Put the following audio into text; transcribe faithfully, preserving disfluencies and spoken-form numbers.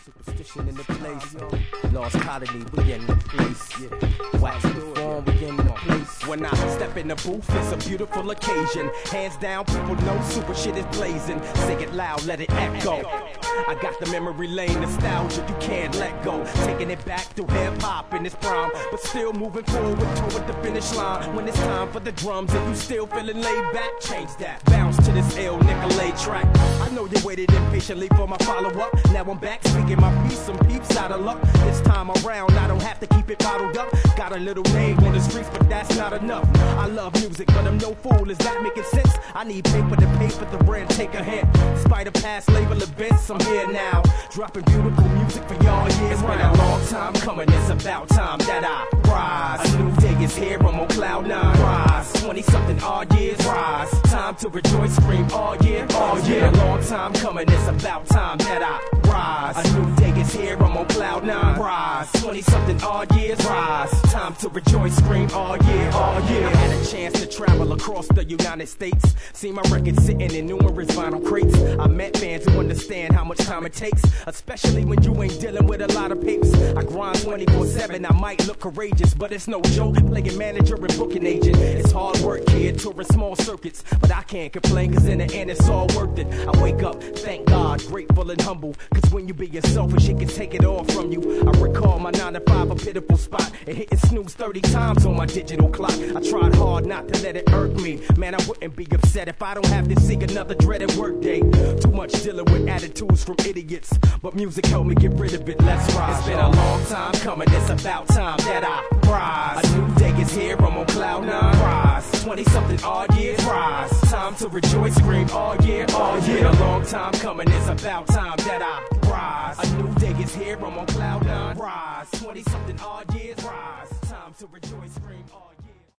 Superstition in the place, Lost Colony, we in the place, yeah. Wax the form, we in the place. When I step in the booth, it's a beautiful occasion. Hands down, people know super shit is blazing. Say it loud, let it echo. I got the memory lane nostalgia, you can't let go. Taking it back through hip-hop in its prime, but still moving forward toward the finish line. When it's time for the drums and you still feeling laid back, change that, bounce to this ill Nicolay track. I know you waited impatiently for my follow-up. Now I'm back speaking my piece, some peeps out of luck. This time around, I don't have to keep it bottled up. Got a little name on the streets, but that's not enough. I love music, but I'm no fool, is that making sense? I need paper to pay for the rent, take a hint. Despite a past label events, I'm here now, dropping beautiful music for y'all years. It's been a long time coming, it's about time that I rise. A new day is here, I'm on cloud nine. Rise, twenty something odd years. Rise, time to rejoice, scream all year. All year, a long time coming, it's about time that I rise. A new day is here, I'm on cloud nine. Rise, twenty something odd years. Rise, time to rejoice, scream all year. All year, I had a chance to travel across the United States. See my records sitting in numerous vinyl crates. I met fans who understand how much time it takes, especially when you ain't dealing with a lot of papers. I grind twenty-four seven, I might look courageous, but it's no joke playing manager and booking agent. It's hard work, kid, touring small circuits, but I can't complain, cause in the end it's all worth it. I wake up, thank God, grateful and humble, cause when you be yourself, she can take it all from you. I recall my nine to five, a pitiful spot, and hitting snooze thirty times on my digital clock. I tried hard not to let it irk me, man, I wouldn't be upset if I don't have to see another dreaded work day. Too much dealing with attitudes from idiots, but music helped me get rid of it. Let's rise. It's been a long time coming, it's about time that I rise. A new day is here, I'm on cloud nine. Rise, twenty something odd years. Rise, time to rejoice, scream all year. All year, it's been a long time coming, it's about time that I rise. A new day is here, I'm on cloud nine. Rise, twenty something odd years. Rise, time to rejoice, scream all year.